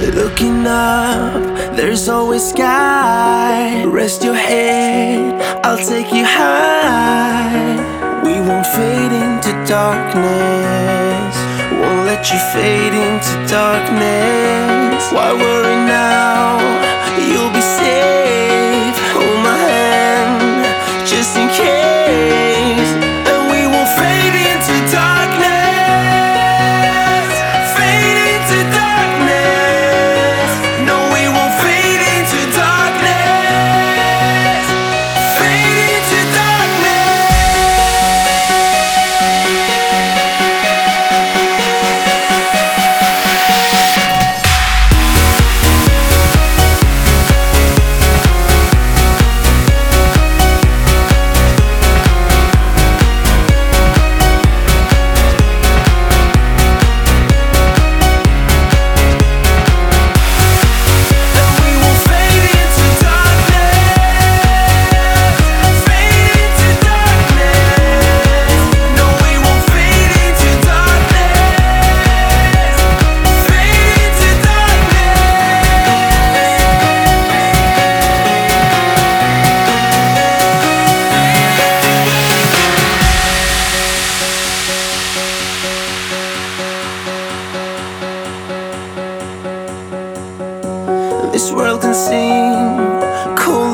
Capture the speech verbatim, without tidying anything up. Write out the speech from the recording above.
Looking up, there's always sky. Rest your head, I'll take you high. We won't fade into darkness, won't let you fade into darkness. Why worry now? You'll be safe. Hold my hand, just in case. And we won't fade into darkness, fade into darkness. No, we won't fade into darkness, fade into this world can seem cold